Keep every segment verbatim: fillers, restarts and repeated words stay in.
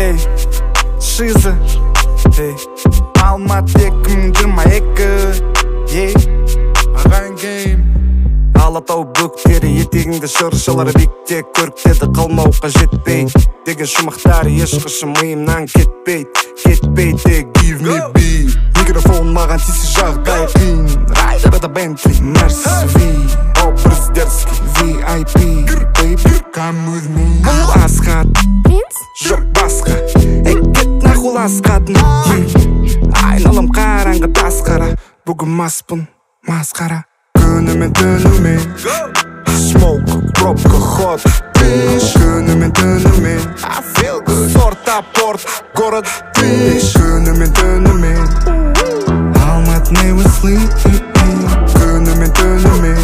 ей шиза ей Алматы екі мың жиырма екі ей ағайын гейм Алатау бөктері етегіңді шыршалар биікте көріктеді қалмауға жетпей деген шумақтары ешқашан миымнан кетпейді кетпейді give me beat микрофон маған тисе жағдай қиын райдерда Бентли Мерседес Ви образ дерзкий ви ай пи baby come with me бұл асқат принц жоқ басқа ей кет нахуй ласқатын айналам қараңғы тасқара бүгін маспын масқара күнімен түнімен smoke пробка ход bitch күнімен түнімен I feel good сорта порт город bitch күнімен түнімен Алматы never sleep күнімен түнімен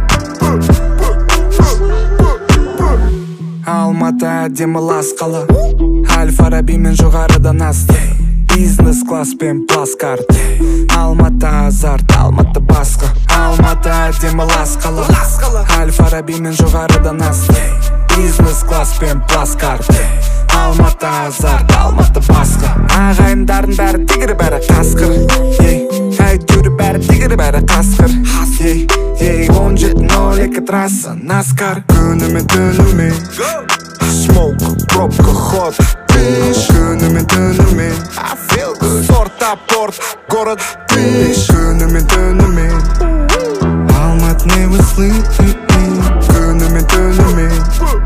Алматы әдемі лас қала Әл-Фараби мен жоғарыдан асты бизнес класспен пласкарт Алматы азарт, Алматы басқа Алматы әдемі лас қала Әл-Фараби мен жоғарыдан асты бизнес класспен пласкарт Алматы азарт, Алматы басқа ағайындардың бәрі тигір бәрі қасқыр әйтеуір бәрі тигір бәрі қасқыр он жеті нөл екі трасса наскар күнімен түнімен smoke пробка ход bitch күнімен түнімен I feel good сорта порт город bitch күнімен түнімен Алматы never sleep күнімен түнімен